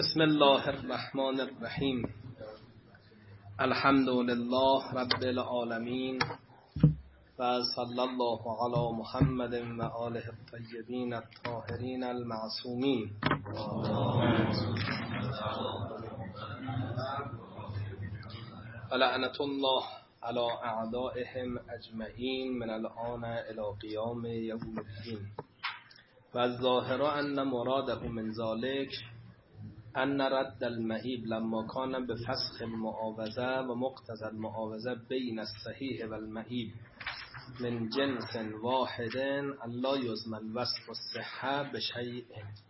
بسم الله الرحمن الرحیم. الحمد لله رب العالمین و صلی الله علی محمد و آله الطیبین الطاهرین المعصومین. و لعنت الله علی اعدائهم اجمعین من الآن الی قیام یوم الدین. و الظاهر ان مراده من ذلك ان رد المهیب لما کان بفسخ المعاوضه و مقتضى المعاوضه بین الصحیح و المهیب من جنس واحد الا یضمن وصف الصحه بشیء.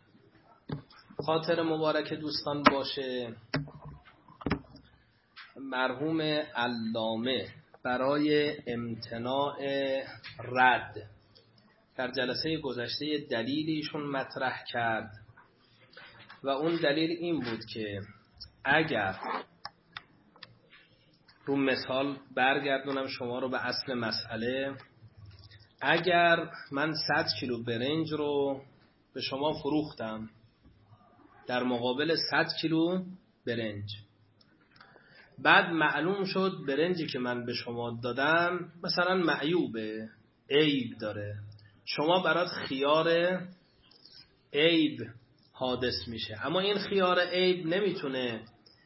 خاطر مبارک دوستان باشه مرحوم علامه برای امتناع رد در جلسه گذشته دلیلی ایشون مطرح کرد و اون دلیل این بود که اگر رو مثال برگردونم شما رو به اصل مسئله، اگر من 100 کیلو برنج رو به شما فروختم در مقابل 100 کیلو برنج، بعد معلوم شد برنجی که من به شما دادم مثلا معیوبه، عیب داره، شما برات خیار عیب حادث میشه، اما این خیار عیب نمیتونه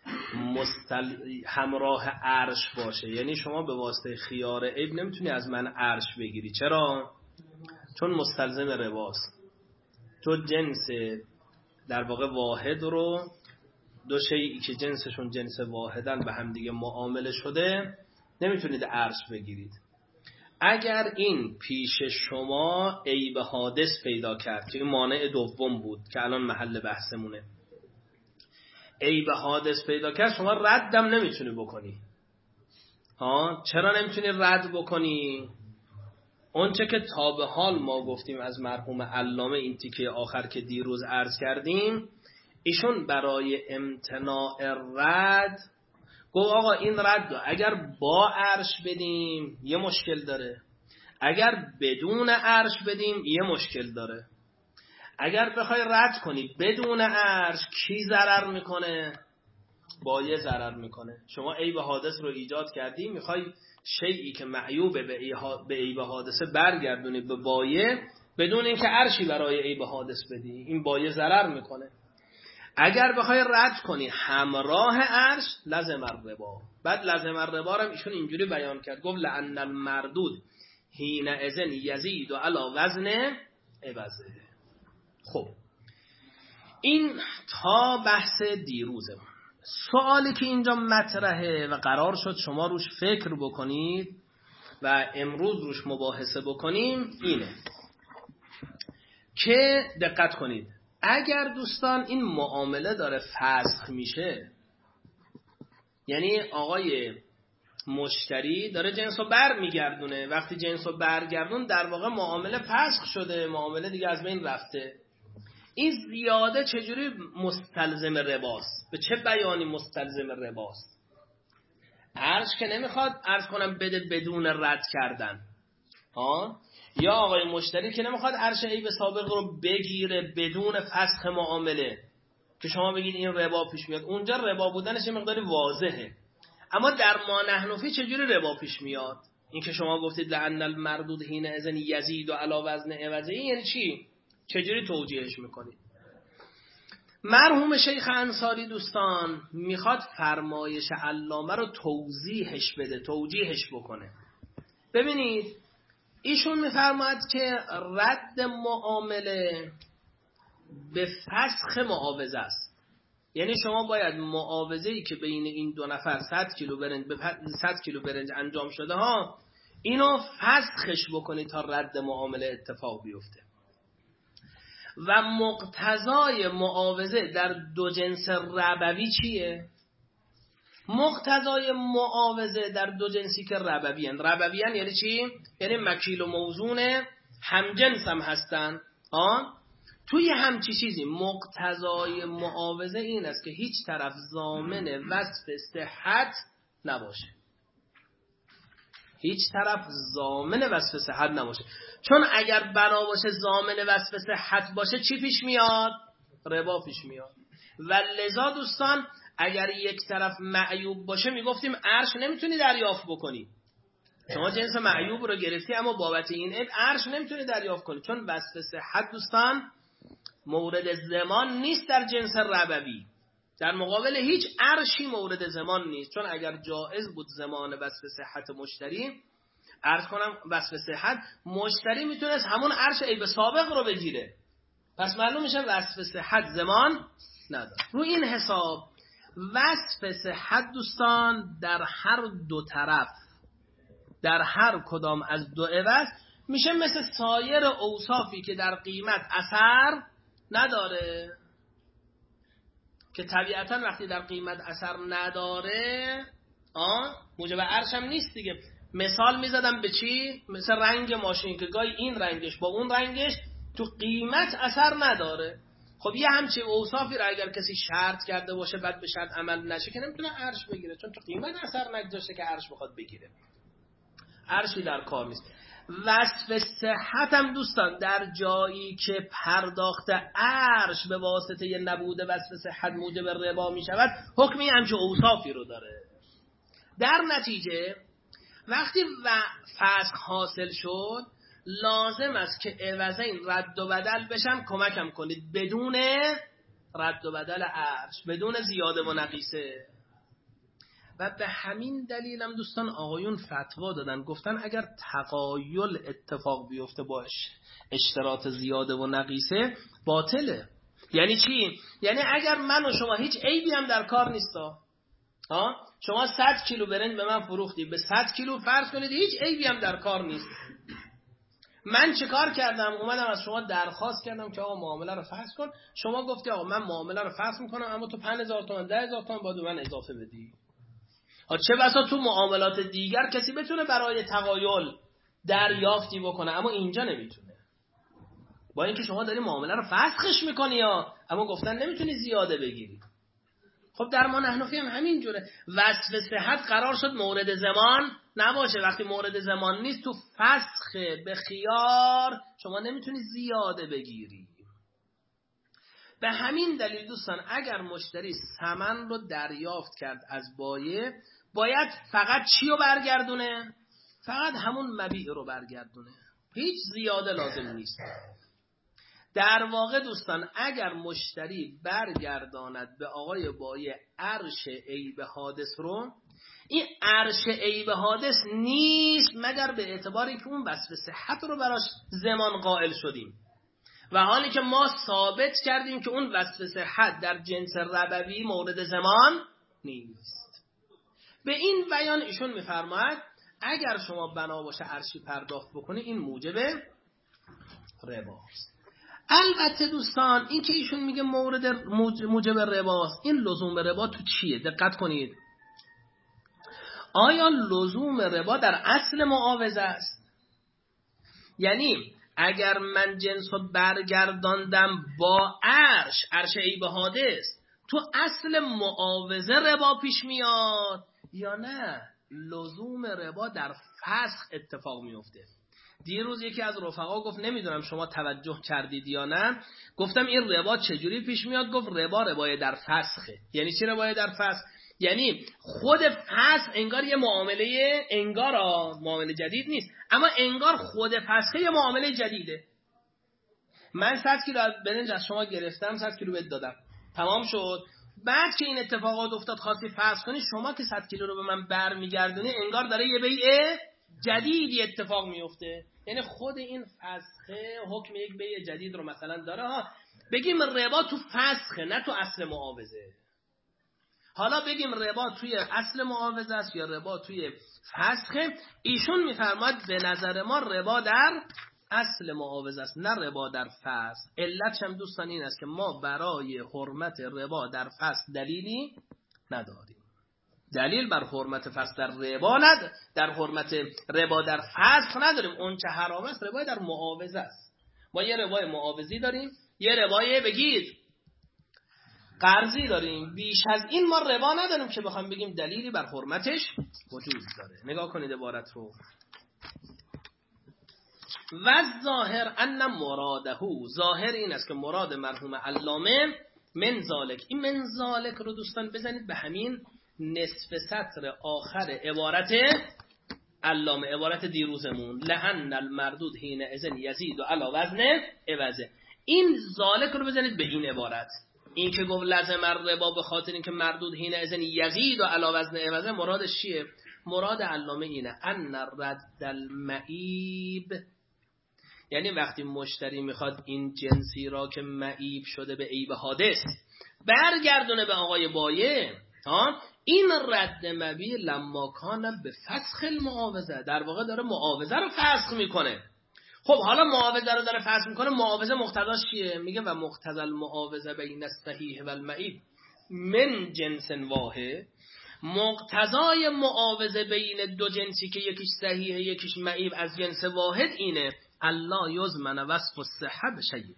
همراه عرش باشه، یعنی شما به واسطه خیار عیب نمیتونی از من عرش بگیری. چرا؟ چون مستلزم رباست. تو جنس در واقع واحد رو، دو شیئی که جنسشون جنس واحدن به هم دیگه معامله شده نمیتونید عرش بگیرید. اگر این پیش شما عیب حادث پیدا کرد که این مانع دوم بود که الان محل بحثمونه، عیب حادث پیدا کرد، شما ردم نمیتونی بکنی. چرا نمیتونی رد بکنی؟ اونچه که تا به حال ما گفتیم از مرحوم علامه، این تیکه آخر که دیروز عرض کردیم، ایشون برای امتناع رد گفت آقا این رد اگر با عرش بدیم یه مشکل داره، اگر بدون عرش بدیم یه مشکل داره. اگر بخوای رد کنی بدون عرش کی ضرر میکنه؟ بایع ضرر میکنه. شما عیب حادث رو ایجاد کردی، میخوای شیئی که معیوبه به عیب حادثه برگردونی به بایع بدون اینکه عرشی برای عیب حادث بدی، این بایع ضرر میکنه. اگر بخوای رد کنی همراه عرش لازم الربا. بعد لازم الربا رو ایشون اینجوری بیان کرد، گفت لأن المردود حین اذن یزید علی وزن عوضه. خب این تا بحث دیروزه. سوالی که اینجا مطرحه و قرار شد شما روش فکر بکنید و امروز روش مباحثه بکنیم اینه که دقت کنید، اگر دوستان این معامله داره فسخ میشه، یعنی آقای مشتری داره جنسو بر میگردونه، وقتی جنسو برگردون در واقع معامله فسخ شده، معامله دیگه از بین رفته، این زیاده چجوری مستلزم رباست؟ به چه بیانی مستلزم رباست؟ عرض که نمیخواد عرض کنم بده بدون رد کردن، یا آقای مشتری که نمیخواد عرش عیب سابق رو بگیره بدون فسخ معامله که شما بگید این ربا پیش میاد. اونجا ربا بودنش یه مقداری واضحه، اما در ما نحن فی چجوری ربا پیش میاد؟ این که شما گفتید لأن المردود حین اذن یزید و علی وزن عوضه، یعنی چی؟ چجوری توجیهش میکنید؟ مرحوم شیخ انصاری دوستان میخواد فرمایش علامه رو توضیحش بده، توجیهش بکنه. ببینید ایشون میفرماید که رد معامله به فسخ معاوضه است، یعنی شما باید معاوضه‌ای که بین این دو نفر 100 کیلو برنج انجام شده اینو فسخش بکنید تا رد معامله اتفاق بیفته. و مقتضای معاوضه در دو جنس ربوی چیه؟ مقتضای معاوضه در دو جنسی که ربویان یعنی چی؟ یعنی مکیل و موزون همجنس هم هستن. توی همچی چیزی مقتضای معاوضه این است که هیچ طرف ضامن وصف صحت نباشه، هیچ طرف ضامن وصف صحت نباشه. چون اگر بنا باشه ضامن وصف صحت باشه چی پیش میاد؟ ربا پیش میاد. و لذا دوستان اگر یک طرف معیوب باشه میگفتیم عرش نمیتونی دریافت بکنی. شما جنس معیوب رو گرفتی اما بابت این عیب عرش نمیتونی دریافت کنی، چون وصف صحت دوستان مورد زمان نیست در جنس ربوی. در مقابل هیچ عرشی مورد زمان نیست، چون اگر جائز بود زمان وصف صحت مشتری، عرض کنم وصف صحت مشتری میتونست همون عرش عیب سابق رو بگیره، پس معلوم میشه وصف صحت زمان نداره. رو این حساب وصف صحت دوستان در هر دو طرف، در هر کدام از دو عوض میشه مثل سایر اوصافی که در قیمت اثر نداره، که طبیعتا وقتی در قیمت اثر نداره موجب عرش هم نیست دیگه. مثال میزدم به چی؟ مثل رنگ ماشین که گاهی این رنگش با اون رنگش تو قیمت اثر نداره. خب یه همچی اوصافی رو اگر کسی شرط کرده باشه بعد به شرط عمل نشه که نمیتونه عرش بگیره، چون تو قیمت اثر نگذاشته که عرش بخواد بگیره، عرشی در کار نیست. وصف صحت هم دوستان در جایی که پرداخت عرش به واسطه ی نبود وصف صحت موجب ربا می شود، حکمی همچه اوصافی رو داره. در نتیجه وقتی فسخ حاصل شد لازم است که عوضین رد و بدل بشن. کمکم کنید بدون رد و بدل عرش، بدون زیاده و نقیصه. و به همین دلیل هم دوستان آقایون فتوا دادن، گفتن اگر تقایل اتفاق بیفته با اشتراط زیاده و نقیصه باطله. یعنی چی؟ یعنی اگر من و شما هیچ عیبی هم در کار نیستا، شما 100 کیلو برنج به من فروختی، به 100 کیلو فرض کنید هیچ عیبی هم در کار نیست. من چه کار کردم؟ اومدم از شما درخواست کردم که آقا معامله رو فسخ کن. شما گفتی آقا من معامله رو فسخ میکنم اما تو 5000 تومان 10000 تومان باید من اضافه بدی. چه بسا تو معاملات دیگر کسی بتونه برای تقایل دریافتی بکنه اما اینجا نمیتونه، با اینکه شما داری معامله رو فسخش میکنی اما گفتن نمیتونی زیاده بگیری. خب در ما حنفی هم همین جوره. وصف صحت قرار شد مورد زمان نباشه. وقتی مورد زمان نیست تو فسخ به خیار شما نمیتونی زیاده بگیری. به همین دلیل دوستان اگر مشتری ثمن رو دریافت کرد از بایع، باید فقط چی رو برگردونه؟ فقط همون مبیع رو برگردونه، هیچ زیاده لازم نیست. در واقع دوستان اگر مشتری برگرداند به آقای بایع عرش عیب حادث رو، این عرش عیب حادث نیست مگر به اعتبار اینکه اون وصف صحت رو براش زمان قائل شدیم و حالی که ما ثابت کردیم که اون وصف صحت در جنس ربوی مورد زمان نیست. به این بیان ایشون میفرماید اگر شما بنا باشه عرشی پرداخت بکنی این موجب رباست. البته دوستان این که ایشون میگه مورد موجب رباست، این لزوم ربا تو چیه؟ دقت کنید. آیا لزوم ربا در اصل معاوضه است؟ یعنی اگر من جنس رو برگرداندم با عرش عیب حادث، تو اصل معاوضه ربا پیش میاد یا نه لزوم ربا در فسخ اتفاق میفته؟ دیروز یکی از رفقا گفت نمیدونم شما توجه کردید یا نه، گفتم این ربا چجوری پیش میاد؟ گفت ربای در فسخه. یعنی چی ربای در فسخ؟ یعنی خود فسخ انگار یه معامله، انگار معامله جدید نیست اما انگار خود فسخه یه معامله جدیده. من 100 کیلو برنج از شما گرفتم، 100 کیلو بهت دادم، تمام شد. بعد که این اتفاقات افتاد خواستی فسخ کنی، شما که 100 کیلو رو به من برمیگردونی انگار داره یه بیع جدیدی اتفاق میفته. یعنی خود این فسخه حکم یک بیع جدید رو مثلا داره. بگیم ربا تو فسخه نه تو اصل معاوضه. حالا بگیم ربا توی اصل معاوضه است یا ربا توی فسخه، ایشون میفرماید به نظر ما ربا در اصل معاوضه است نه ربا در فسخ. علتش هم دوستان این است که ما برای حرمت ربا در فسخ دلیلی نداریم. دلیل بر حرمت فسخ در ربا در حرمت ربا در فسخ نداریم. اون چه حرام است ربا در معاوضه است. ما یه ربای معاوضی داریم، یه ربای بگید قرضی داریم. بیش از این ما ربا نداریم که بخوام بگیم دلیلی بر حرمتش وجود داره. نگاه کنید عبارت رو. و ظاهر ان مراده، ظاهر این است که مراد مرحوم علامه من ذالک. این من ذالک رو دوستان بزنید به همین نصف سطر آخر عبارت علامه، عبارت دیروزمون، لأن المردود حین اذن یزید و علی وزن عوضه. این ذالک رو بزنید به این عبارت. این که گفت لازم الربا به خاطر اینکه مردود حین اذن یزید و علی وزن عوضه، مرادش چیه؟ مراد علامه اینه ان رد المعیب، یعنی وقتی مشتری میخواد این جنسی را که معیب شده به عیب حادث برگردونه به آقای بایع، این رد مبیع لما کان به فسخ المعاوضه، در واقع داره معاوضه رو فسخ میکنه. خب حالا معاوضه رو داره فسخ میکنه، معاوضه مقتضاش چیه؟ میگه و مقتضی المعاوضه بین الصحیح و المعیب من جنس واحد. مقتضای معاوضه بین دو جنسی که یکیش صحیحه یکیش معیب از جنس واحد اینه الله یضمن وصف الصحه بشیء.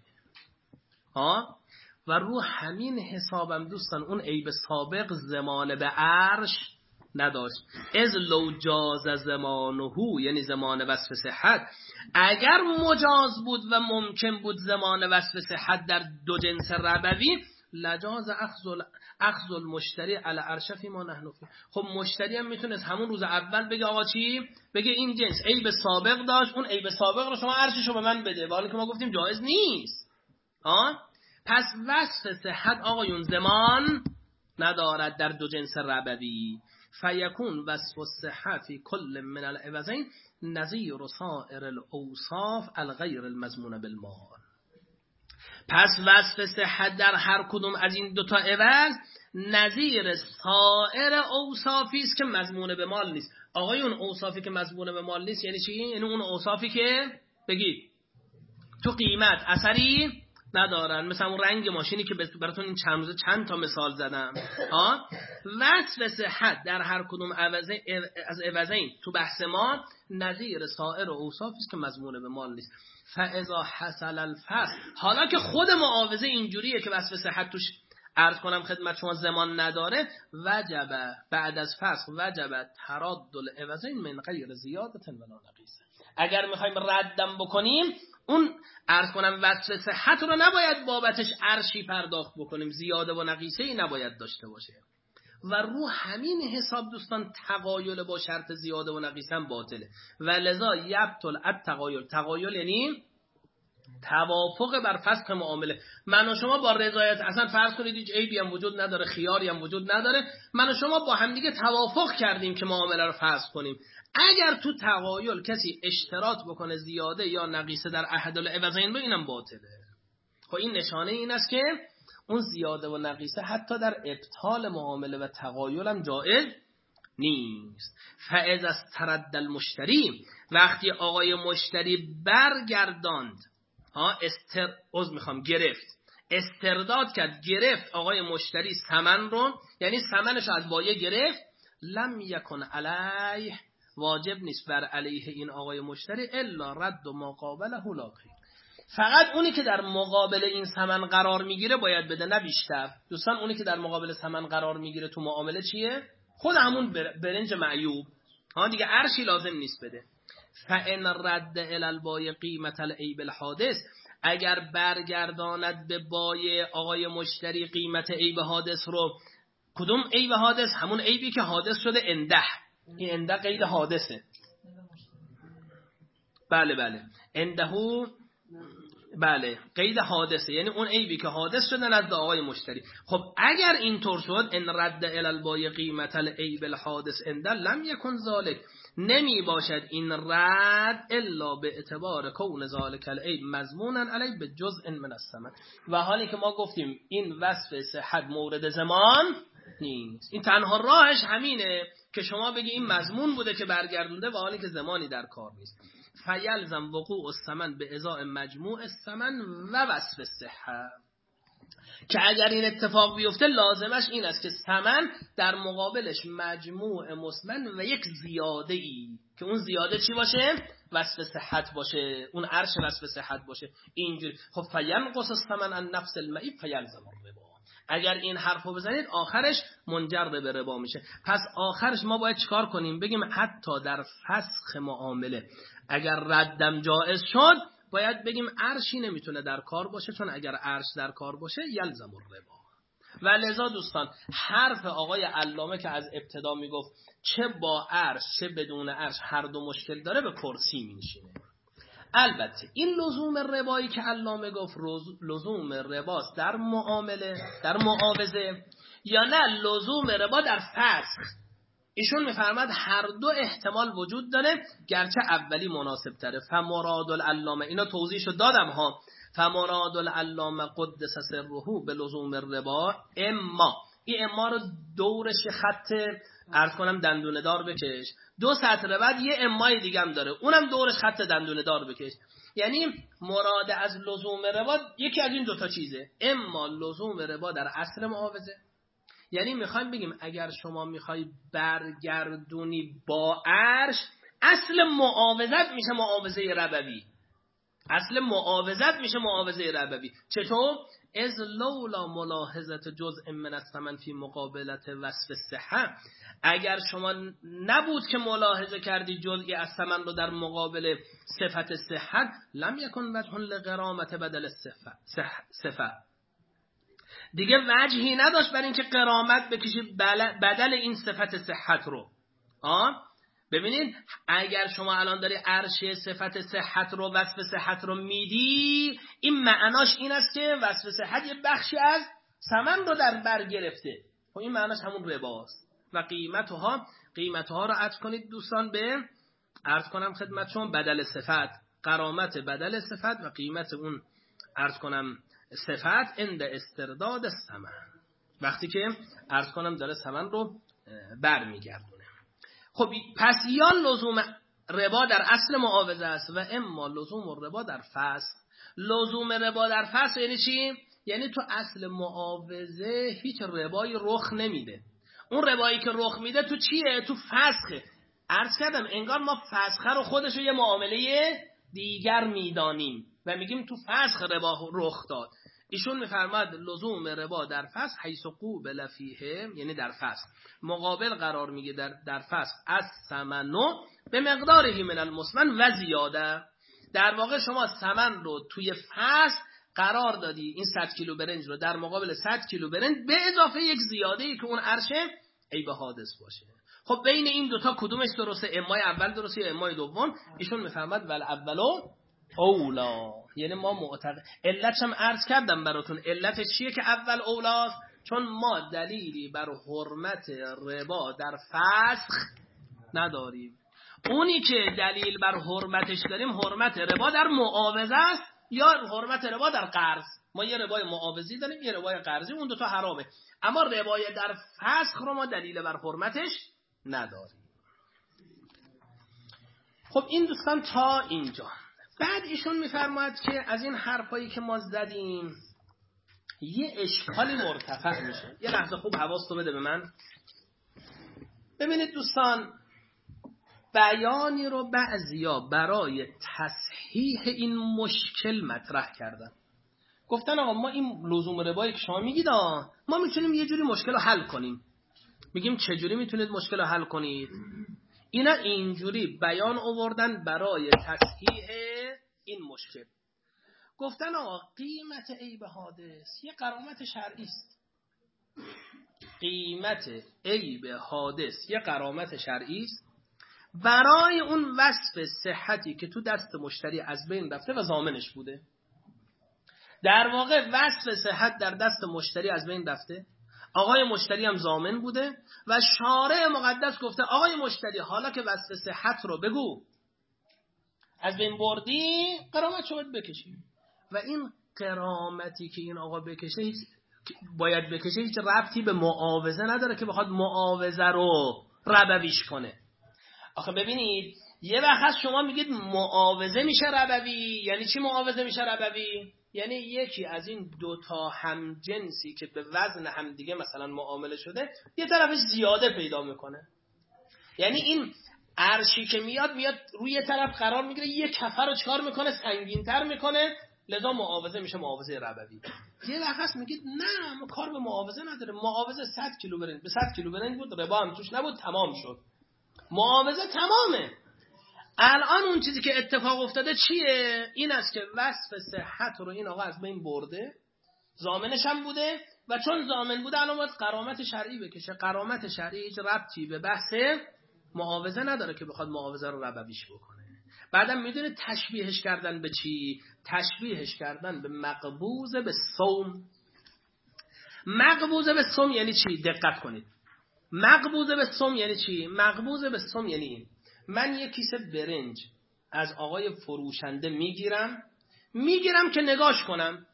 و رو همین حسابم دوستان اون عیب سابق زمان به عرش نداشت. از لو جاز زمانه، یعنی زمان وصف صحت، اگر مجاز بود و ممکن بود زمان وصف صحت در دو جنس ربوی، لجاز اخذ المشتری علی عرشه فی ما نحن فی. خب مشتری هم میتونه همون روز اول بگه آقا چی؟ بگه این جنس عیب سابق داشت، اون عیب سابق رو شما عرششو به من بده، ولی که ما گفتیم جایز نیست. پس وصف صحت آقایون زمان ندارد در دو جنس ربوی. فیکون وصف الصحه فی کل من العوضین نظیر سائر الاوصاف الغیر المضمون بالمال. پس وصف صحت در هر کدوم از این دوتا عوض نظیر سائر اوصافی است که مضمون به مال نیست. آقایون اوصافی که مضمون به مال نیست یعنی چی؟ یعنی اون اوصافی که بگید تو قیمت اثری ندارن، مثلا اون رنگ ماشینی که براتون این چند روزه چند تا مثال زدم. وصف صحت در هر کدوم از عوضین تو بحث ما نظیر سائر اوصافی است که مضمون به مال نیست. فاذا حصل الفسخ، حالا که خود معاوضه اینجوریه که وصف صحت توش عرض کنم خدمت شما زمان نداره، وجب بعد از فسخ وجب تراد العوضین من غیر زیادت ولا نقیص. اگر میخوایم ردم بکنیم اون عرض کنم وصف صحت رو نباید بابتش عرشی پرداخت بکنیم، زیاده و نقیصه ای نباید داشته باشه. و رو همین حساب دوستان تقایل با شرط زیاده و نقیصه هم باطله. و لذا یبطل التقایل. تقایل یعنی توافق بر فسخ معامله. من و شما با رضایت، اصلا فرض کنید هیچ عیبی هم وجود نداره، خیاری هم وجود نداره، من و شما با هم دیگه توافق کردیم که معامله رو فسخ کنیم. اگر تو تقایل کسی اشتراط بکنه زیاده یا نقیصه در احد العوضین رو، اینم باطله. خب این نشانه این است که اون زیاده و نقیصه حتی در ابطال معامله و تقایل هم جائز نیست. فاذا استرد المشتری، وقتی آقای مشتری برگرداند، گرفت، استرداد کرد، گرفت آقای مشتری ثمن رو، یعنی ثمنش از بایع گرفت، لم یکن علیه، واجب نیست بر علیه این آقای مشتری الا رد و مقابله لاقی، فقط اونی که در مقابل این ثمن قرار میگیره باید بده، نه بیشتر. دوستان اونی که در مقابل ثمن قرار میگیره تو معامله چیه؟ خود همون برنج معیوب، دیگه عرشی لازم نیست بده. فان رد الی البایع قیمت العیب الحادث، اگر برگرداند به بایع آقای مشتری قیمت عیب حادث رو، کدوم عیب حادث؟ همون عیبی که حادث شده انده. این انده قید حادثه. بله اندهو، بله قید حادثه، یعنی اون عیبی که حادث شده نزد آقای مشتری. خب اگر اینطور شد، ان رد الی البایع قیمت العیب الحادث انده لم یکن ذلک، نمی باشد این رد الا به اعتبار کون ذلک العیب مضمونا علی به جزء من الثمن. و حالی که ما گفتیم این وصف صحت مورد زمان نیست، این تنها راهش همینه که شما بگی این مضمون بوده که برگردونده و حالی که زمانی در کار نیست. فیلزم وقوع الثمن به ازاء مجموع الثمن و وصف الصحه، که اگر این اتفاق بیفته لازمش این است که ثمن در مقابلش مجموع مثمن و یک زیاده ای، که اون زیاده چی باشه؟ وصف صحت باشه، اون عرش وصف صحت باشه. اینجوری خب فینقص الثمن عن نفس المعیب فیلزم الربا. اگر این حرفو بزنید آخرش منجر به ربا میشه. پس آخرش ما باید چیکار کنیم؟ بگیم حتی در فسخ معامله اگر ردم جائز شد، باید بگیم عرشی نمیتونه در کار باشه، چون اگر عرش در کار باشه یلزم الربا. و لذا دوستان حرف آقای علامه که از ابتدا میگفت چه با عرش چه بدون عرش هر دو مشکل داره، به کرسی مینشینه. البته این لزوم ربایی که علامه گفت لزوم رباست در معامله، در معاوضه، یا نه لزوم ربا در فسخ. ایشون میفرماد هر دو احتمال وجود داره، گرچه اولی مناسب تره. فمراد العلامه، اینا توضیحشو دادم ها، فمراد العلامه قدس سره به لزوم ربا اما، این اما رو دورش خط عرض کنم دندونه دار بکش، 2 سطر بعد یه امای دیگه هم داره، اونم دورش خط دندونه دار بکش. یعنی مراد از لزوم ربا یکی از این 2 تا چیزه، اما لزوم ربا در اصل معاوضه، یعنی میخوایم بگیم اگر شما میخوای برگردونی با عرش، اصل معاوضت میشه معاوضه ربوی، اصل معاوضت میشه معاوضه ربوی. چطور؟ از لولا ملاحظت جزء من الثمن فی مقابلت وصف الصحه، اگر شما نبود که ملاحظه کردی جزئی از ثمن رو در مقابل صفت صحت، لم یکن وجه لغرامت بدل صفه، دیگه وجهی نداشت برای اینکه غرامت بکشی بدل این صفت صحت رو. ببینید اگر شما الان داری عرشه صفت صحت رو، وصف صحت رو میدی، این معناش این است که وصف صحت یه بخشی از ثمن رو در بر گرفته، خب این معناش همون رباست. و قیمتها رو عطف کنید دوستان به، عرض کنم خدمتشون، بدل صفت، غرامت بدل صفت و قیمت اون عرض کنم صفت عند استرداد ثمن، وقتی که عرض کنم داره ثمن رو برمیگردونه. خب پس یا لزوم ربا در اصل معاوضه است و اما لزوم ربا در فسخ. لزوم ربا در فسخ یعنی چی؟ یعنی تو اصل معاوضه هیچ ربایی رخ نمیده، اون ربایی که رخ میده تو چیه؟ تو فسخه. عرض کردم انگار ما فسخه رو خودشو یه معامله دیگر میدانیم و میگیم تو فسخ ربا رخ داد. ایشون میفرماد لزوم ربا در فسخ حیث قوبل فیه، یعنی در فسخ مقابل قرار میگه در فسخ از ثمنو به مقدارهی من المثمن و زیاده. در واقع شما ثمن رو توی فسخ قرار دادی، این 100 کیلو برنج رو در مقابل 100 کیلو برنج به اضافه یک زیاده‌ای که اون عرشه عیب حادث باشه. خب بین این 2 تا کدومش درسته؟ امای اول درسته یا امای دوم؟ ایشون میفرماد ول اولو اولا، یعنی ما معتقد، علتش هم عرض کردم براتون، علتش چیه که اول اولاست؟ چون ما دلیلی بر حرمت ربا در فسخ نداریم. اونی که دلیل بر حرمتش داریم حرمت ربا در معاوضه است یا حرمت ربا در قرض. ما یه ربای معاوضی داریم، یه ربای قرضی، اون 2 تا حرامه، اما ربای در فسخ رو ما دلیل بر حرمتش نداریم. خب این دوستان تا اینجا. بعد ایشون میفرماید که از این حرفایی که ما زدیم یه اشکالی مرتفع میشه. یه لحظه خوب حواستو بده به من. ببینید دوستان، بیانی رو بعضیا برای تصحیح این مشکل مطرح کردن. گفتن آقا ما این لزوم ربایی که شما میگید ما میتونیم یه جوری مشکل رو حل کنیم. میگیم چجوری میتونید مشکل رو حل کنید؟ اینا اینجوری بیان آوردن برای تصحیح این مشکل. گفتن آقا قیمت عیب حادث یه غرامت شرعی است. قیمت عیب حادث یه غرامت شرعی است برای اون وصف صحتی که تو دست مشتری از بین رفته و ضامنش بوده. در واقع وصف صحت در دست مشتری از بین رفته، آقای مشتری هم ضامن بوده و شارع مقدس گفته آقای مشتری حالا که وصف صحت رو بگو از بین بردی، غرامت شما بکشی. و این غرامتی که این آقا بکشه باید بکشه هیچ ربطی به معاوضه نداره که بخواد معاوضه رو ربویش کنه. آخه ببینید یه وقت شما میگید معاوضه میشه ربوی، یعنی چی معاوضه میشه ربوی؟ یعنی یکی از این 2 تا هم جنسی که به وزن هم دیگه مثلا معامله شده یه طرفش زیاده پیدا میکنه. یعنی این عرشی که میاد روی یه طرف قرار میگیره، یه کفر رو چکار میکنه؟ سنگین‌تر میکنه، لذا معاوضه میشه معاوضه ربوی. یه وقت میگید نه ما کار به معاوضه نداره، معاوضه 100 کیلو برنج به 100 کیلو برنج بود، ربا هم توش نبود، تمام شد، معاوضه تمامه. الان اون چیزی که اتفاق افتاده چیه؟ این است که وصف صحت رو این آقا از بین برده، ضامنش هم بوده، و چون ضامن بوده الان باید غرامت شرعی بکشه. غرامت شرعی هیچ ربطی به بحث معاوضه نداره که بخواد معاوضه رو ربویش بکنه. بعدم میدونه تشبیهش کردن به چی؟ تشبیهش کردن به مقبوض به صوم. مقبوض به صوم یعنی چی؟ دقت کنید. مقبوض به صوم یعنی چی؟ مقبوض به صوم یعنی این: من یک کیسه برنج از آقای فروشنده میگیرم که نگاش کنم.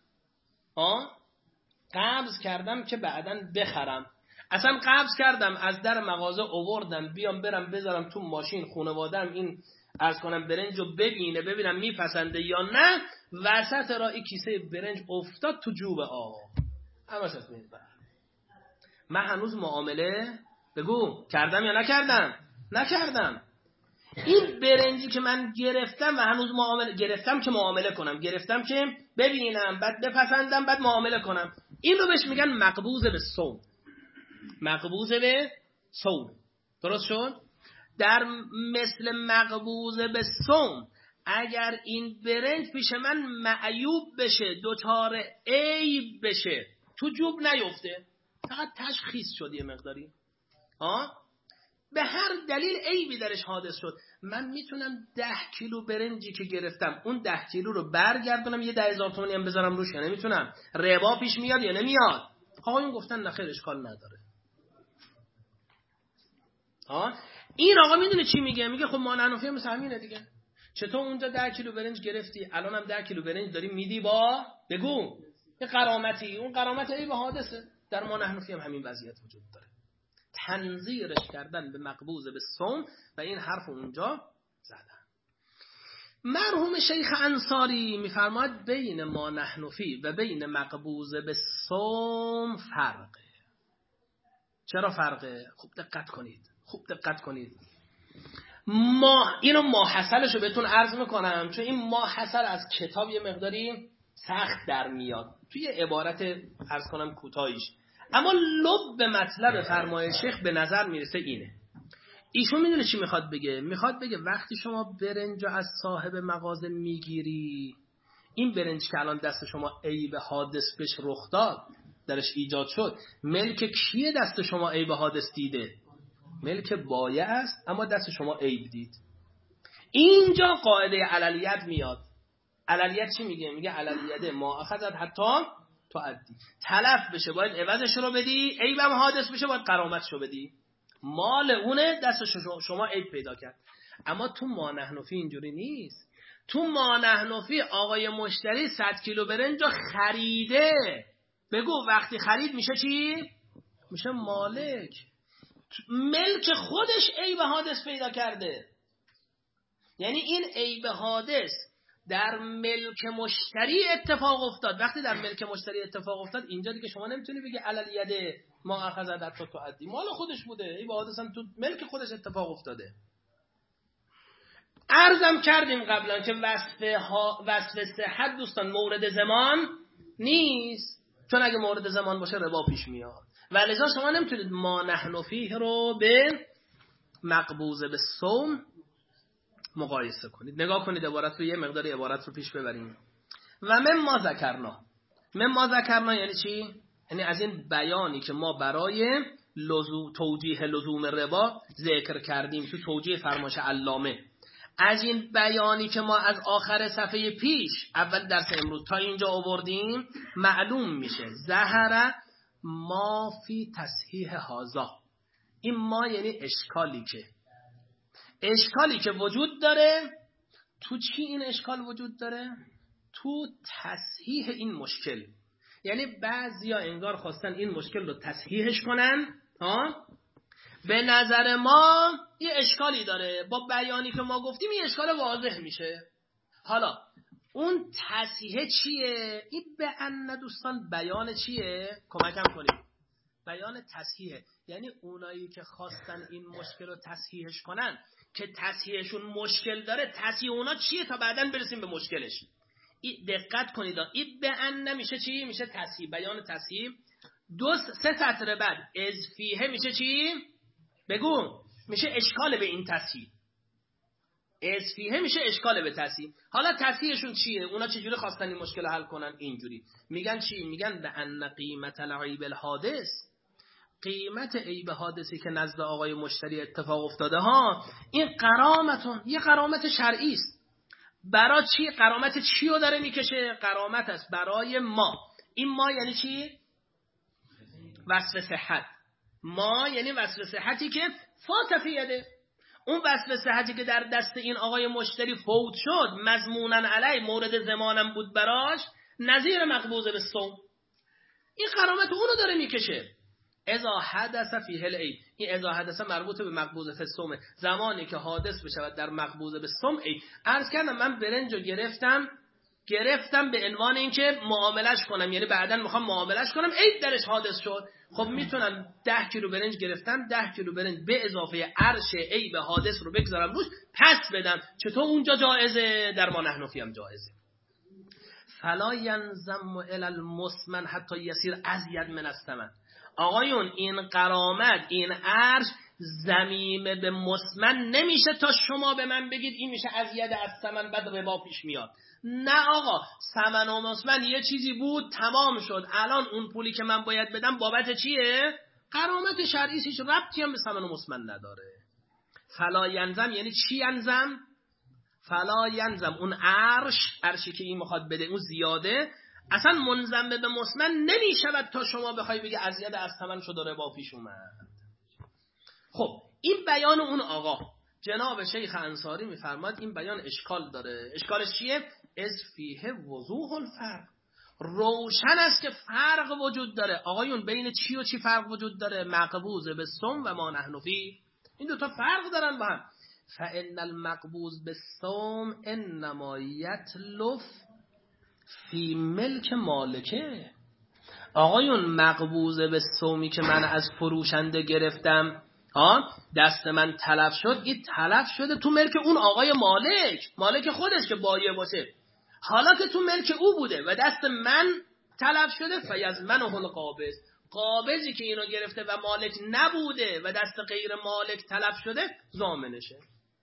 قبض کردم که بعداً بخرم. اصلا قبض کردم از در مغازه آوردم بیام برم بذارم تو ماشین، خانواده‌ام این عرض کنم برنجو ببینم میپسنده یا نه، وسط راه این کیسه برنج افتاد تو جوب آقا. همش از این بر من هنوز معامله بگو کردم یا نکردم؟ نکردم. این برنجی که من گرفتم و هنوز گرفتم که معامله کنم، گرفتم که ببینم بعد بپسندم بعد معامله کنم، این رو بهش میگن مقبوض به صوم. مقبوض به صوم. درست شد؟ در مثل مقبوض به صوم اگر این برنج پیش من معیوب بشه، دوچار عیب بشه، تو جوب نیفته، فقط تشخیص شد یه مقداری، به هر دلیل عیبی درش حادث شد، من میتونم 10 کیلو برنجی که گرفتم اون 10 کیلو رو برگردونم یه 10,000 تومانی هم بذارم روش، یا نمیتونم؟ ربا پیش میاد یا نمیاد؟ آقایون گفتن نخیر اشکال نداره. این آقا میدونه چی میگه؟ میگه خب ما حنفی هم مثل همینه دیگه. چطور اونجا 10 کیلو برنج گرفتی الان هم 10 کیلو برنج داری میدی با بگو یه غرامتی، اون غرامت عیب حادثه. در ما حنفی هم همین وضعیت وجود داره. تنظیرش کردن به مقبوض به صوم و این حرف اونجا زدن. مرحوم شیخ انصاری میفرماید بین ما نحنفی و بین مقبوض به صوم فرقه. چرا فرقه؟ خوب دقت کنید. ما اینو ماحصلشو بهتون عرض میکنم چون این ماحصل از کتاب یه مقداری سخت در میاد توی عبارت عرض کنم کوتاهیش، اما لب مطلب فرمایش شیخ به نظر میرسه اینه. ایشون میدونه چی میخواد بگه؟ میخواد بگه وقتی شما برنج از صاحب مغازه میگیری، این برنج که الان دست شما عیب حادث بهش رخ داد، درش ایجاد شد، ملک کیه دست شما عیب حادث دیده؟ ملک بایع است اما دست شما عیب دید. اینجا قاعده عللیت میاد. عللیت چی میگه؟ میگه عللیت ما اخذت حتی تعدی، تلف بشه باید عوضش رو بدی، عیبم حادث بشه باید غرامتش رو بدی. مال اونه، دست شما عیب پیدا کرد. اما تو ما نحنفی اینجوری نیست. تو ما نحنفی آقای مشتری 100 کیلو برنج رو خریده، بگو وقتی خرید میشه چی؟ میشه مالک. ملک خودش عیب حادث پیدا کرده. یعنی این عیب حادث در ملک مشتری اتفاق افتاد. وقتی در ملک مشتری اتفاق افتاد اینجا دیگه شما نمیتونی بگی عللیت ما اخذت حتی تعدی، مال خودش بوده، عیب حادث هم تو ملک خودش اتفاق افتاده. عرضم کردیم قبلا که وصف صحت دوستان مورد زمان نیست، چون اگه مورد زمان باشه ربا پیش میاد و لذا شما نمیتونید ما نحن فیه رو به مقبوض به صوم مقایسه کنید. نگاه کنید عبارت رو، یه مقدار عبارت رو پیش ببریم. و مما ذکرنا یعنی چی؟ یعنی از این بیانی که ما برای توجیه لزوم ربا ذکر کردیم تو توجیه فرمایش علامه، از این بیانی که ما از آخر صفحه پیش اول درس امروز تا اینجا آوردیم معلوم میشه ظهر ما فی تصحیح هذا. این ما یعنی اشکالی که وجود داره. تو چی این اشکال وجود داره؟ تو تصحیح این مشکل. یعنی بعضیا انگار خواستن این مشکل رو تصحیحش کنن. به نظر ما یه اشکالی داره، با بیانی که ما گفتیم این اشکال واضح میشه. حالا اون تصحیح چیه؟ این به ان دوستان بیان چیه؟ کمکم کنید. بیان تصحیح یعنی اونایی که خواستن این مشکل رو تصحیحش کنن که تصحیحشون مشکل داره، تصحیح اونا چیه تا بعداً برسیم به مشکلش. دقت کنید. این به ان میشه چی؟ میشه تصحیح، بیان تصحیح. 2-3 سطر بعد از فیه میشه چی؟ بگو. میشه اشکال به این تصحیح. از فیه میشه اشکال به تصحیح. حالا تصحیحشون چیه؟ اونا چجوری خواستن این مشکل حل کنن؟ اینجوری میگن چی؟ میگن به ان قیمت العیب الحادث، قیمت عیب حادثی که نزد آقای مشتری اتفاق افتاده ها، این غرامتون، یه غرامت شرعی است. برای چی؟ غرامت چی رو داره میکشه؟ غرامت است برای ما. این ما یعنی چی؟ وصف صحت. ما یعنی وصف صحتی که فات فی یده، اون وصف صحتی که در دست این آقای مشتری فوت شد، مضمونا علی، مورد ضمانم بود براش، نظیر مقبوض بالصوم. این غرامت اونو داره میکشه. اذا حدث فیه العیب، این اذا حدث مربوط به مقبوض بالصوم، زمانی که حادث بشود در مقبوض بالصوم. عرض کردم من برنجو گرفتم به عنوان اینکه معاملش کنم، یعنی بعداً میخوام معاملش کنم، عیب درش حادث شد. خب میتونم 10 کیلو برنج گرفتم، 10 کیلو برنج به اضافه عرش عیب حادث رو بگذارم روش، پس بدم. چطور اونجا جایزه؟ در ما نحنفی هم جایزه. فلا ینضم الی المثمن حتی یصیر ازید من الثمن. آقایون این غرامت، این عرش ضمیم به مثمن نمیشه تا شما به من بگید این میشه ازید از ثمن، بعد ربا پیش میاد. نه آقا، ثمن و مثمن یه چیزی بود تمام شد، الان اون پولی که من باید بدم بابت چیه؟ غرامت شرعی، هیچ ربطی هم به ثمن و مثمن نداره. فلا ینضم یعنی چی ینضم؟ فلا ینضم، اون عرشی که این میخواد بده، اون زیاده اصلا منضم به مثمن نمیشود تا شما بخوای بگی ازید از ثمن شد و ربا پیش اومد. خب این بیان اون آقا جناب شیخ انصاری میفرماد این بیان اشکال داره. اشکالش چیه؟ از فیه وضوح الفرق، روشن است که فرق وجود داره. آقایون بین چی و چی فرق وجود داره؟ مقبوض بالصوم و ما نحن فیه، این دوتا فرق دارن با هم. فان المقبوض بالصوم انما یتلف فی ملک مالکه. آقایون مقبوض بالصومی که من از فروشنده گرفتم، دست من تلف شد، این تلف شده تو ملک اون آقای مالک خودش که بایع باشه. حالا که تو ملک او بوده و دست من تلف شده، فیضمنه القابض، قابضی که اینو گرفته و مالک نبوده و دست غیر مالک تلف شده ضامنشه.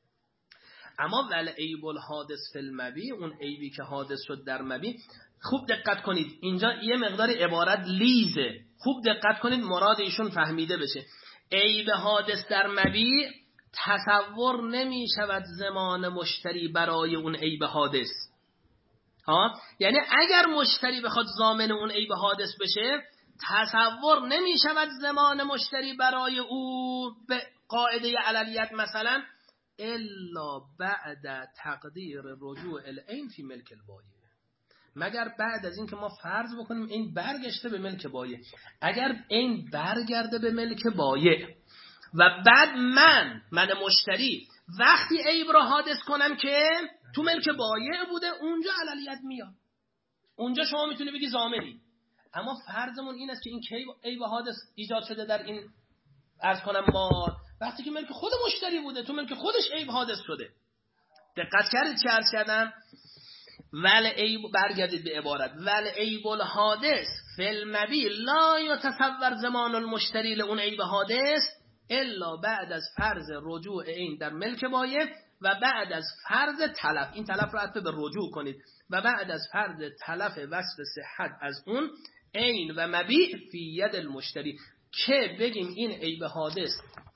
اما ول عیب الحادث فی المبیع، اون عیبی که حادث شد در مبیع، خوب دقت کنید اینجا یه مقدار عبارت لیزه، خوب دقت کنید مراد ایشون فهمیده بشه. عیب حادث در مبیع تصور نمی شود ضمان مشتری برای اون عیب حادث. یعنی اگر مشتری بخواد ضامن اون عیب حادث بشه، تصور نمی شود ضمان مشتری برای او به قاعده عللیت مثلا الا بعد تقدیر رجوع العین فی ملک البایع، مگر بعد از این که ما فرض بکنیم این برگشته به ملک بایع. اگر این برگرده به ملک بایع و بعد من مشتری وقتی عیب را حادث کنم که تو ملک بایع بوده، اونجا عللیت میاد، اونجا شما میتونی بگی ضامنی. اما فرضمون این است که این عیب حادث ایجاد شده در این عرض کنم ما وقتی که ملک خود مشتری بوده، تو ملک خودش عیب حادث شده. دقت کردید چه عرض کردم؟ ول عیب، برگردید به عبارت ول عیب الحادث فی المبیع لا یتصور ضمان المشتری لون عیب حادث الا بعد از فرض رجوع این در ملک بایع و بعد از فرض تلف، این تلف رو عطف به رجوع کنید، و بعد از فرض تلف وصف صحت از اون عین و مبیع فی ید المشتری، که بگیم این عیب حادث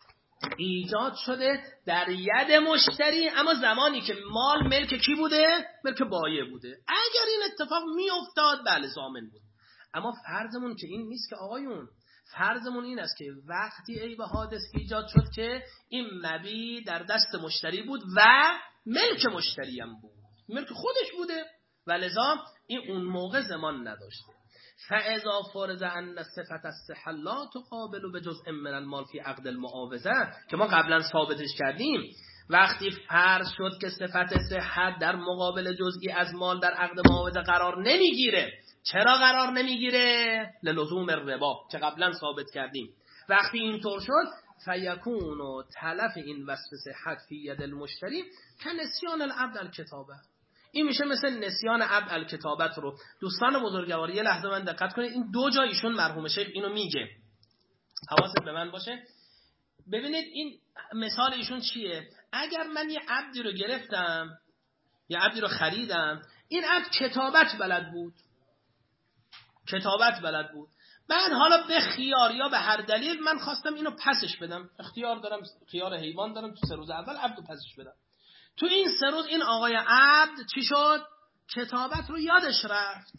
ایجاد شده در ید مشتری، اما زمانی که مال ملک کی بوده؟ ملک بایع بوده. اگر این اتفاق می افتاد بله ضامن بود. اما فرضمون که این نیست که آقایون، فرضمون این است که وقتی عیب حادث ایجاد شد که این مبیع در دست مشتری بود و ملک مشتری هم بود، ملک خودش بوده و لذا این اون موقع ضمان نداشته. فاذا فرض ان صفت الصحه لا تقابل بجزء من المال فی عقد المعاوضه، که ما قبلا ثابتش کردیم، وقتی فرض شد که صفت صحت در مقابل جزئی از مال در عقد معاوضه قرار نمیگیره. چرا قرار نمیگیره؟ للزوم الربا، که قبلا ثابت کردیم. وقتی اینطور شد فیکون تلف این وصف صحت فی ید المشتری کنسیان العبد الکتابه، این میشه مثل نسیان عبد الکتابت رو. دوستان بزرگوار یه لحظه من دقت کنید، این دو جا ایشون مرحوم شیخ اینو میگه، حواست به من باشه. ببینید این مثال ایشون چیه؟ اگر من یه عبدی رو گرفتم، یه عبدی رو خریدم، این عبد کتابت بلد بود، من حالا به خیار یا به هر دلیل من خواستم اینو پسش بدم، اختیار دارم، خیار حیوان دارم، تو 3 روز اول عبدو پسش بدم. تو این 3 روز این آقای عبد چی شد؟ کتابت رو یادش رفت.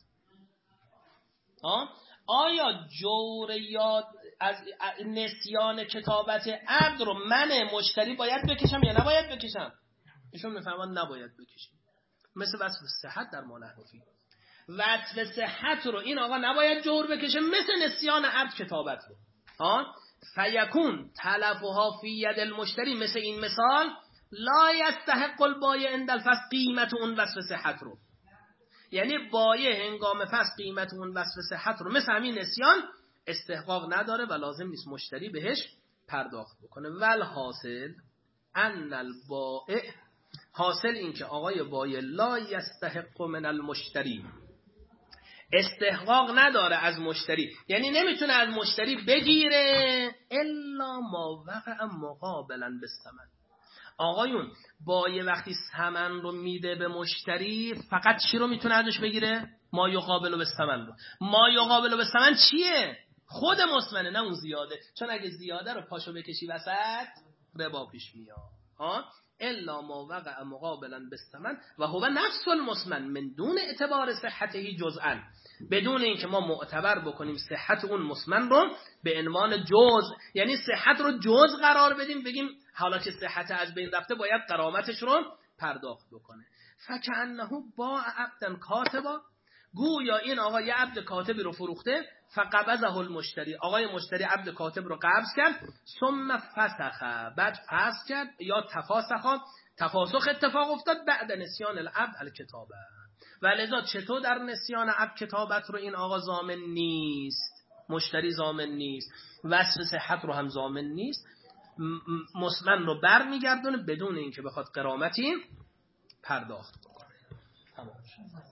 آیا جور یاد از نسیان کتابت عبد رو من مشتری باید بکشم یا نباید بکشم؟ ایشون میفهمن نباید بکشیم. مثل وصف صحت در ما نحنفی، وصف صحت رو این آقا نباید جور بکشه، مثل نسیان عبد کتابت رو. فیکون تلفها فی ید المشتری، مثل این مثال لا یستحق البایع عند الفسخ قیمت اون وصف صحت رو، یعنی بایع هنگام فسخ قیمت اون وصف صحت رو مثل همین نسیان استحقاق نداره و لازم نیست مشتری بهش پرداخت بکنه. والحاصل ان البائع، حاصل این که آقای بایع لا یستحق من المشتری، استحقاق نداره از مشتری، یعنی نمیتونه از مشتری بگیره الا ما وقع مقابلا بالثمن. آقایون بایع وقتی ثمن رو میده به مشتری فقط چی رو میتونه ازش بگیره؟ ما یقابل بالثمن رو. ما یقابل بالثمن چیه؟ خود مسمنه، نه اون زیاده، چون اگه زیاده رو پاشو بکشی وسط ربا پیش میاد. الا ما وقع مقابلا بالثمن و هو نفس المسمن من دون اعتبار صحته جزءا، بدون اینکه ما معتبر بکنیم صحت اون مسمن رو به عنوان جزء، یعنی صحت رو جزء قرار بدیم، بگیم حالا که صحت از بین رفته باید غرامتش رو پرداخت بکنه. فکأنه باع عبدا کاتبا، گویا این آقا یه عبد کاتبی رو فروخته، فقبضه المشتری، آقای مشتری عبد کاتب رو قبض کرد، ثم فسخ، بعد فسخ کرد یا تفاسخ اتفاق افتاد بعد نسیان العبد الکتابه. ولذا چطور در نسیان عبد کتابت رو این آقا ضامن نیست، مشتری ضامن نیست، وصف صحت رو هم ضامن نیست، مسمن رو بر میگردونه بدون اینکه بخواد غرامتی پرداخت بکنه. تمام شد.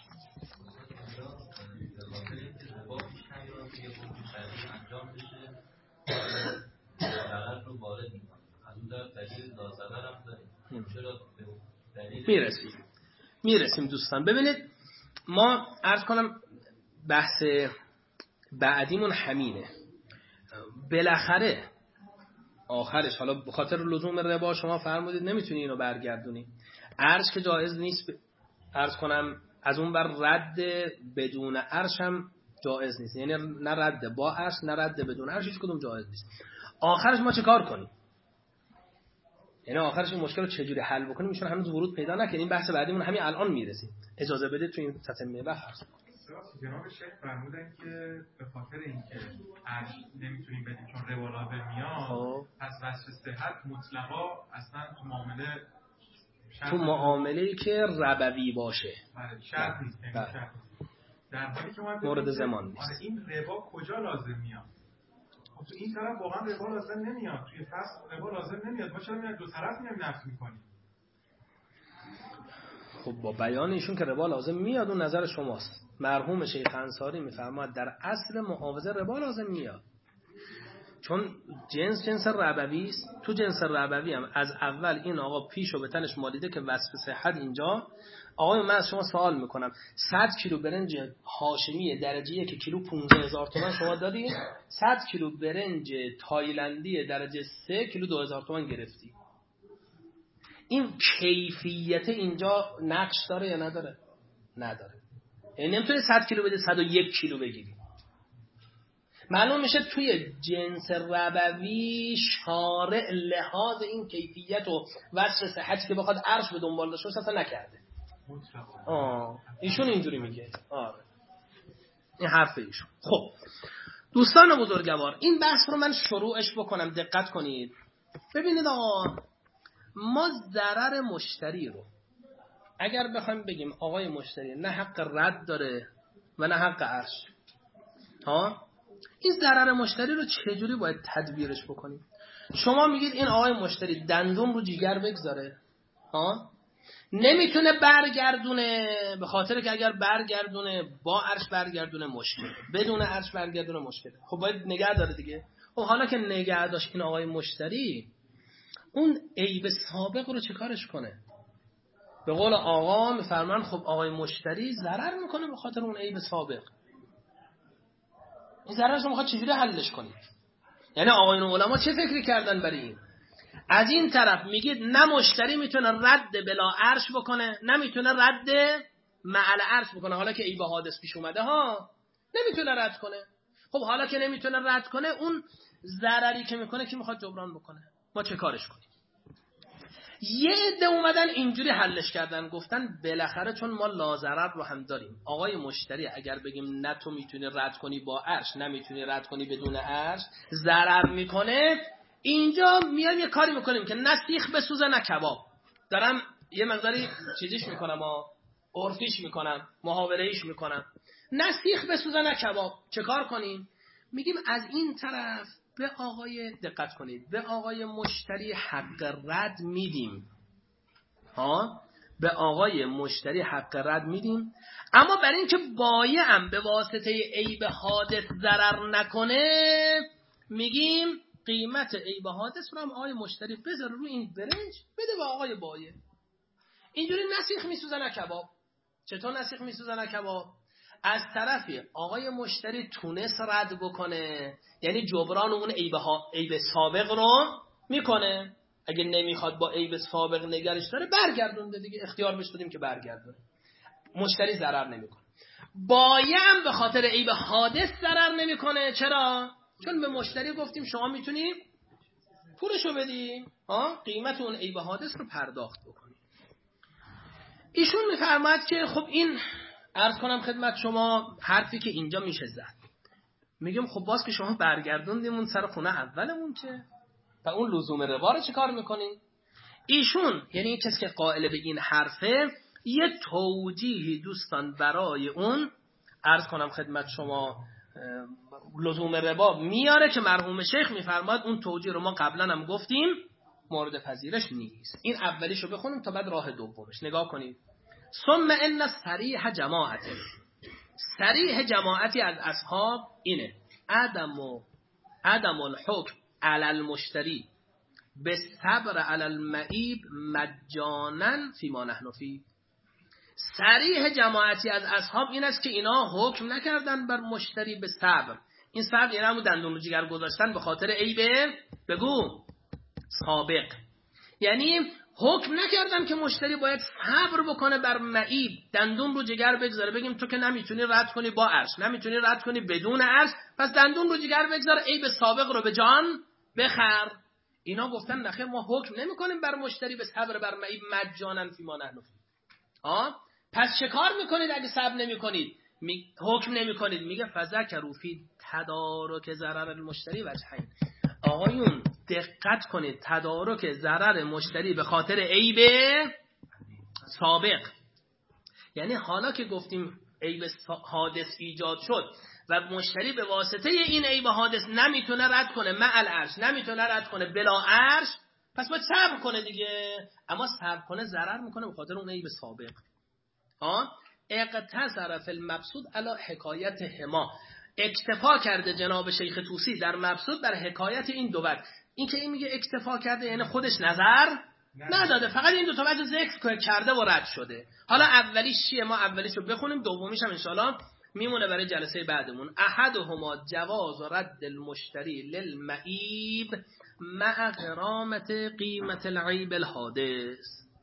میرسیم دوستان. ببینید ما عرض کنم بحث بعدیمون همینه، بالاخره آخرش حالا به خاطر لزوم ربا شما فرمودید نمیتونی اینو برگردونی، ارش که جایز نیست، عرض کنم از اون بر رد بدون ارش هم جایز نیست، یعنی نه رد با ارش نه رد بدون ارش، هیچ کدوم جایز نیست. آخرش ما چه کار کنیم؟ یعنی آخرش این مشکل رو چجوری حل بکنیم؟ میشون هنوز ورود پیدا نکنیم، بحث بعدیمون همین الان میرسیم. اجازه بده تو این تتمه بحث. جناب شیخ فرمودن که به خاطر اینکه ارش نمیتونیم بدیم چون ربا لازم میاد، پس وصف صحت مطلقا اصلا تو معامله‌ای که ربوی باشه شرط نیست. در حالی که ما مورد زمان نیست. این ربا کجا لازم میاد؟ تو این طرف واقعا ربا لازم نمیاد، توی فصل ربا لازم نمیاد، ما چرا میاد دو طرف میایم نفی میکنیم؟ خب با بیان ایشون که ربا لازم میاد اون نظر شماست. مرحوم شیخ انصاری میفرماد در اصل معاوضه ربا لازم میاد، چون جنس ربوی است. تو جنس ربوی هم از اول این آقا پیشو به تنش مالیده که وصف صحت اینجا. آقای من از شما سوال میکنم 100 کیلو برنج هاشمی درجه 1 کیلو 15000 تومان شما دادی، 100 کیلو برنج تایلندی درجه 3 کیلو 2000 تومان گرفتی، این کیفیت اینجا نقش داره یا نداره؟ نداره. یعنی نمیتونه 100 کیلو بده 101 کیلو بگیری. معلوم میشه توی جنس ربوی شارع لحاظ این کیفیت و وصف صحتی که بخواد عرش به دنبال داشته باشه اصلا نکرده. ایشون اینجوری میگه. آره این حرف ایشون. خب دوستان بزرگوار این بحث رو من شروعش بکنم، دقت کنید. ببینید آقا ما ضرر مشتری رو اگر بخوایم بگیم آقای مشتری نه حق رد داره و نه حق عرش، این ضرر مشتری رو چجوری باید تدبیرش بکنیم؟ شما میگید این آقای مشتری دندون رو جیگر بگذاره، نمیتونه برگردونه، به خاطر که اگر برگردونه با عرش برگردونه مشکل، بدون عرش برگردونه مشکل، خب باید نگه داره دیگه. خب حالا که نگه داشت این آقای مشتری، اون عیب سابق رو چه کارش کنه؟ به قول آقا میفرمان خب آقای مشتری ضرر میکنه به خاطر اون عیب سابق. این ضررش رو میخواد چجوری حلش کنید؟ یعنی آقایون علما چه فکری کردن برای این؟ از این طرف میگید نه مشتری میتونه رد بلا عرش بکنه، نه میتونه رد معل عرش بکنه. حالا که عیب حادث پیش اومده ها، نمیتونه رد کنه. خب حالا که نمیتونه رد کنه، اون ضرری که میکنه که میخواد جبران بکنه، ما چه کارش کنیم؟ یه عده اومدن اینجوری حلش کردن، گفتن بالاخره چون ما لاضرر رو هم داریم، آقای مشتری اگر بگیم نه تو میتونی رد کنی با عرش، نمیتونی رد کنی بدون عرش، ضرر میکنه. اینجا میایم یه کاری میکنیم که نه سیخ بسوزه نه کباب. دارم یه مقداری چیزیش میکنم، عرفیش میکنم، محاوره‌ایش میکنم. نه سیخ بسوزه نه کباب. چه کار کنیم؟ میگیم از این طرف به آقای، دقت کنید، به آقای مشتری حق رد میدیم. به آقای مشتری حق رد میدیم، اما برای اینکه بایع هم به واسطه عیب حادث ضرر نکنه، میگیم قیمت عیب حادث رو هم آقای مشتری بذاره روی این برنج، بده به آقای بایع. اینجوری نسیخ میسوزه نه کباب. چطور نسیخ میسوزه نه کباب؟ از طرفی آقای مشتری تونست رد بکنه، یعنی جبران اون عیب سابق رو میکنه. اگه نمیخواد با عیب سابق نگرش داره، برگردونده دیگه، اختیار بهش دادیم که برگردونه. مشتری ضرر نمیکنه. بایع هم به خاطر عیب حادث ضرر نمیکنه. چرا؟ چون به مشتری گفتیم شما میتونی پولشو بدی، قیمت اون عیب حادث رو پرداخت بکنی. ایشون میفرماید که خب این، عرض کنم خدمت شما، حرفی که اینجا میشه زد. میگم خب باز که شما برگردوندیمون سر خونه اولمون، که و اون لزوم ربا رو چه کار میکنین؟ ایشون یعنی این کسی که قائل به این حرفه، یه توجیهی دوستان برای اون، عرض کنم خدمت شما، لزوم ربا میاره که مرحوم شیخ میفرماد اون توجیه رو ما قبلا هم گفتیم مورد پذیرش نیست. این اولیشو بخونیم تا بعد راه دومش. نگاه کنید. ثم ان صریح جماعتی از اصحاب اینه: عدم الحکم علی المشتری بالصبر علی المعیب مجانا فیما نحن فیه. صریح جماعتی از اصحاب این است که اینا حکم نکردن بر مشتری به صبر. این صبر یعنی همون دندون رو جگر گذاشتن به خاطر عیب بگو سابق. یعنی حکم نکردن که مشتری باید صبر بکنه بر معیب، دندون رو جگر بگذاره، بگیم تو که نمیتونی رد کنی با عرش، نمیتونی رد کنی بدون عرش، پس دندون رو جگر بگذار، عیب سابق رو به جان بخر. اینا گفتن نخیر، ما حکم نمیکنیم بر مشتری به صبر بر معیب مجانا فیما نحن فیه. پس چه کار میکنید اگه صبر نمیکنید، حکم نمیکنید؟ میگه فذکروا فی تدارک ضرر المشتری وجهین. آقایون دقت کنید، تدارک ضرر مشتری به خاطر عیب سابق، یعنی حالا که گفتیم عیب حادث ایجاد شد و مشتری به واسطه این عیب حادث نمیتونه رد کنه معل عرش، نمیتونه رد کنه بلا عرش، پس باید صبر کنه دیگه. اما صبر کنه ضرر میکنه به خاطر اون عیب سابق. اقتصر فی المبسوط علی حکایت هما. اکتفا کرده جناب شیخ طوسی در مبسوط بر حکایت این دو وجه. این که این میگه اکتفا کرده یعنی خودش نظر نداده، فقط این دو تا وجه ذکر کرده و رد شده. حالا اولیش چیه؟ ما اولیشو بخونیم، دومیش هم انشاءالله میمونه برای جلسه بعدمون. احدهما جواز رد المشتری للمعیب مع غرامت قیمت العیب الحادث.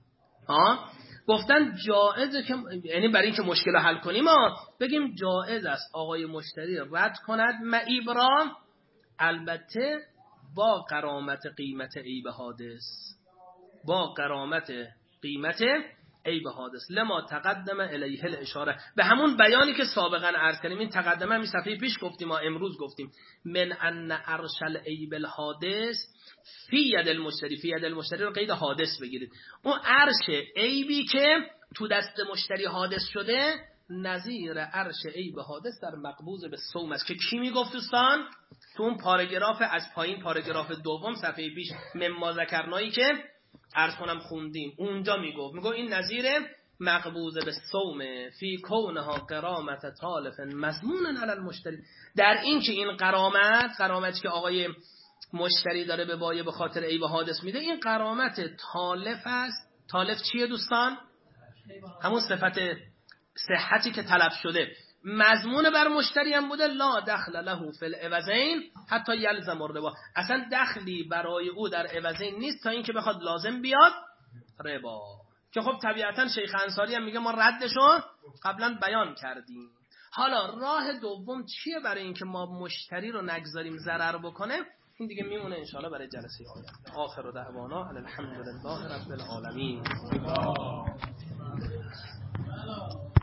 گفتن جائزه که، یعنی برای اینکه مشکل رو حل کنیم بگیم جائز است آقای مشتری رد کند معیب را، البته با غرامت قیمت عیب حادث، با غرامت قیمت عیب حادث. لما تقدم الیه الاشاره، به همون بیانی که سابقا عرض کردیم. این تقدمه همین صفحه پیش گفتیم، ما امروز گفتیم من ان عرش العیب الحادث فی ید المشتری. فی ید المشتری رو قید حادث بگیرید. اون عرش عیبی که تو دست مشتری حادث شده نظیر عرش عیب حادث در مقبوض به صوم است. که کی میگفت دوستان؟ تو اون پاراگراف از پایین، پاراگراف دوم صفحه پیش، مما ذکرنایی که عرض کنم خوندیم، اونجا میگفت این نظیر مقبوض به صوم فی کونها قرامت تالف مضمون علی المشتری، در این که این قرامتی که آقای مشتری داره به بایع به خاطر عیب حادث میده، این قرامت تالف است. تالف چیه دوستان؟ همون صفت صحتی که طلب شده، مضمون بر مشتری هم بوده. لا دخل له فی العوضین حتی یلزم الربا، اصلا دخلی برای او در عوضین نیست تا اینکه بخواد لازم بیاد ربا. که خب طبیعتا شیخ انصاری هم میگه ما ردشو قبلا بیان کردیم. حالا راه دوم چیه برای اینکه ما مشتری رو نگذاریم ضرر بکنه؟ این دیگه میمونه انشاءالله برای جلسه آینده. آخر دعوانا الحمدلله رب العالمین.